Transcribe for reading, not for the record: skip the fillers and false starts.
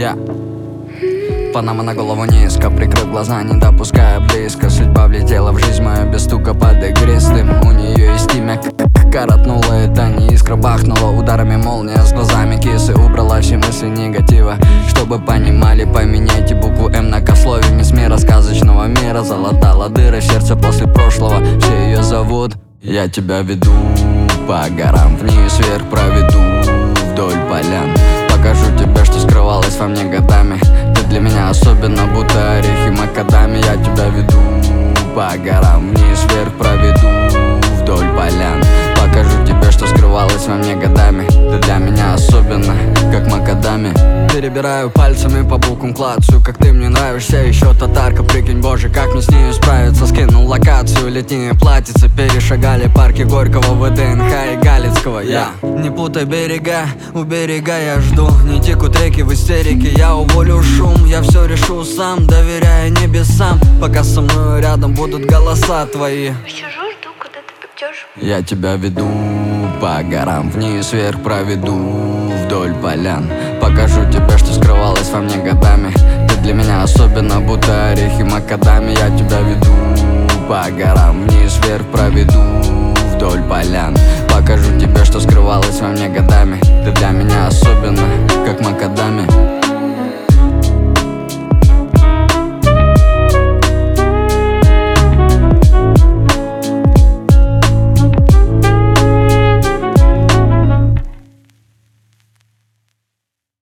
Панама на голову низко, прикрыв глаза, не допуская близко. Судьба влетела в жизнь мою без стука под игристым. У нее есть имя, коротнула, это не искра, бахнула ударами молния с глазами кисы. Убрала все мысли негатива, чтобы понимали, поменяйте букву М на кослове. Мисс мира сказочного мира залатала дыры в сердце после прошлого. Все ее зовут, я тебя веду по горам, вниз вверх проведу вдоль полян. Покажу тебе, что скрывалось во мне годами. Ты для меня особенно, будто орехи макадами. Я тебя веду по горам, вниз вверх проведу вдоль полян. Покажу тебе, что скрывалось во мне годами. Ты для меня особенно, как макадами. Перебираю пальцами по буквам, клацаю, как ты мне нравишься. Еще татарка, прикинь, боже, как мне с нею справиться. Скинул локацию, летние платьица. Перешагали парки Горького, ВДНХ и Галицкого. Не путай берега, у берега я жду. Не текут реки в истерике, я уволю шум. Я все решу сам, доверяя небесам. Пока со мной рядом будут голоса твои. Сижу, жду, когда ты придешь. Я тебя веду по горам, вниз вверх проведу вдоль полян. Покажу тебе, что скрывалось во мне годами. Ты для меня особенно, будто орехи макадами. Я тебя веду по горам, вниз вверх проведу вдоль полян. Покажу тебе, что скрывалось во мне годами. Ты для меня особенно, как макадами.